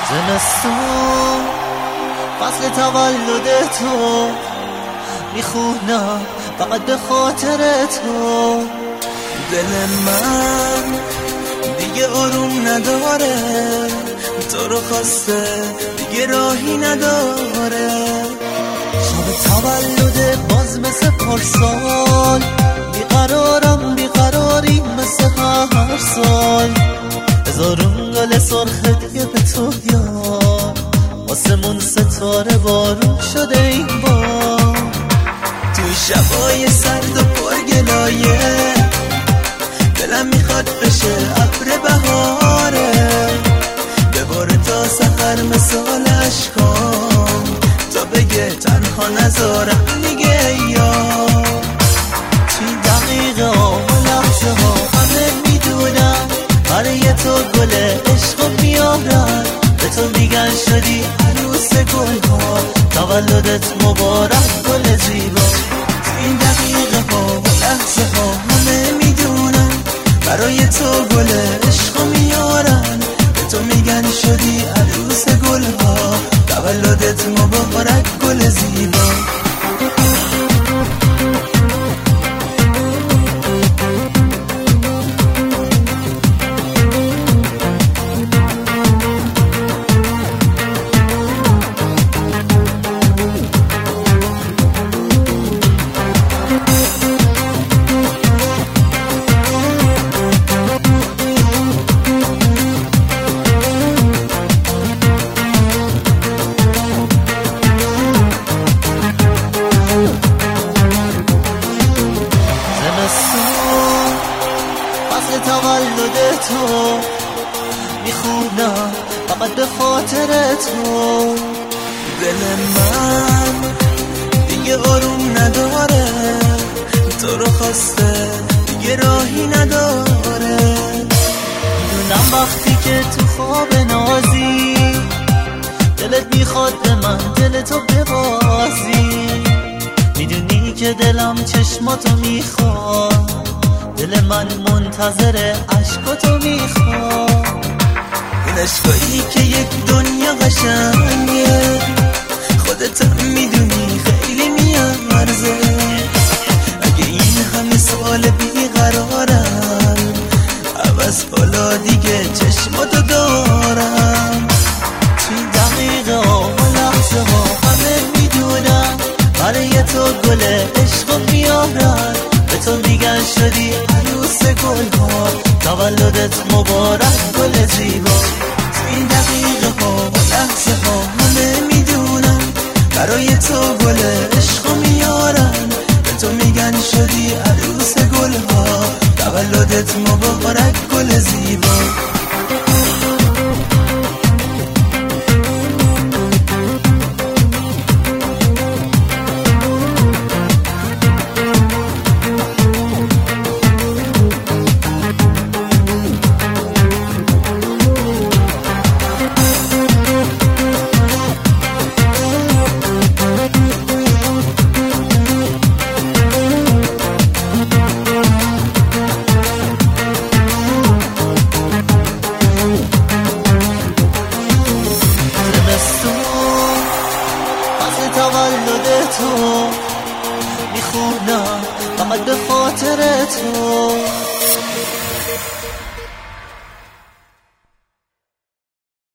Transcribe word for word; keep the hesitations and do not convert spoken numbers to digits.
زمستون فصل تولد تو میخونم فقط به خاطر تو. دل من دیگه آروم نداره، تو رو خواسته دیگه راهی نداره. شب تولد باز مثل پارسال، بیقرارم بیقراری مثل هر سال. هزارون گل سرخ دیگه به تو یار، آسمون ستاره بارون شده این بار. توی شبای سرد و پرگلایه دلم میخواد بشه ابر بهاره، بباره تا سحر مثال عشقام، تا بگه تنها نذارم دیگه یار. توی دقیقه ها و لحظه ها همه میدونم برای تو گل عشق میارن، به تو میگن شدی عروس گل ها، تولدت مبارک گل زیبا. این دقیقه ها و لحظه ها همه میدونن برای تو گل عشق میارن، به تو میگن شدی عروس گل ها، تولدت مبارک گل زیبا. فصل تولد تو میخونم فقط به خاطر تو. دل من دیگه آروم نداره، تو رو خواسته دیگه راهی نداره. میدونم وقتی که تو خواب نازی دلت میخواد به من دل تو ببازی، میدونی که دلم چشماتو میخواد، دل من منتظر عشقاتو میخواد. اون عشقایی که یک دنیا قشنگه، خودت هم میدونی خیلی میارزه. اگه این همه سال بیقرارم، عوض حالا دیگه چشماتو دارم. توی دقیقه ها و لحظه ها همه میدونم برای تو گل عشق میارن، به تو میگن شدی عروس گل ها، تولدت مبارک گل زیبا. این دقیقه ها و لحظه ها همه میدونن برای تو گل عشق میارن، به تو میگن شدی عروس گل ها، تولدت مبارک گل زیبا. تولد تو میخونم فقط به خاطر تو.